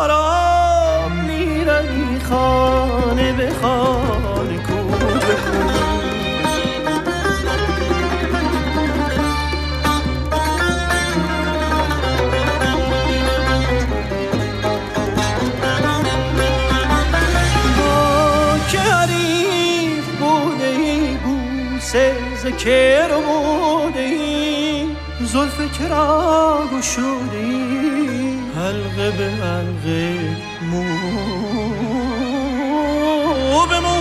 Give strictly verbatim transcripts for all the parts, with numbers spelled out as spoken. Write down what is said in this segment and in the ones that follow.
خراب میروی خانه به خانه کو به کو. با که حریف بوده ای بوسه ذکر و بوده ای زلف کرا گشوده ای حلقه به حلقه مو به مو.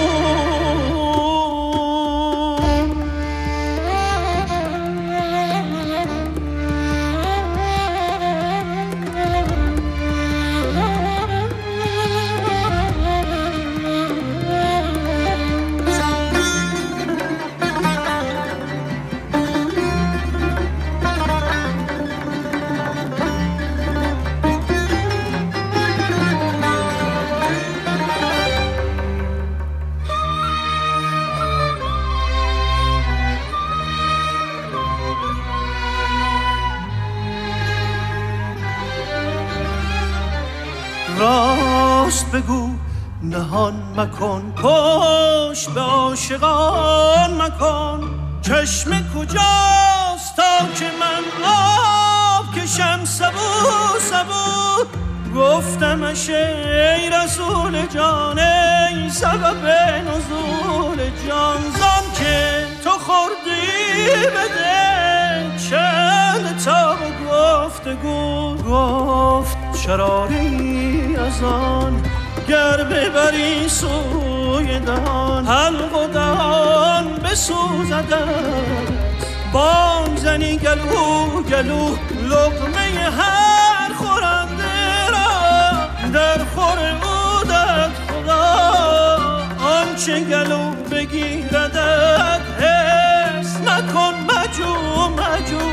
راست بگو نهان مکن پشت به عاشقان مکن. چشم کجاست تا که من آب کشم سبو سبو. گفتمش ای رسول جان ای سبب نزول جان زان که تو خوردی بده چند تا گفتگو. گفت شراری از آن گر ببری سوی دهان حلق و دهان بسوزدت. بانگ زنی گلو گلو لقمه هر خورنده را در خور او داد خدا. آنچه گلو بگیردت حس نکن مجو مجو.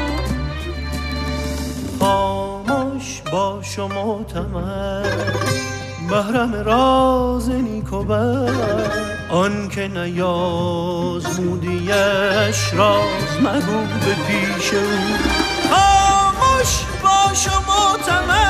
خاموش باش و معتمد محرم راز نیک و بد. آن که نیازمودیش راز مگو به پیش او. خاموش باش و معتمد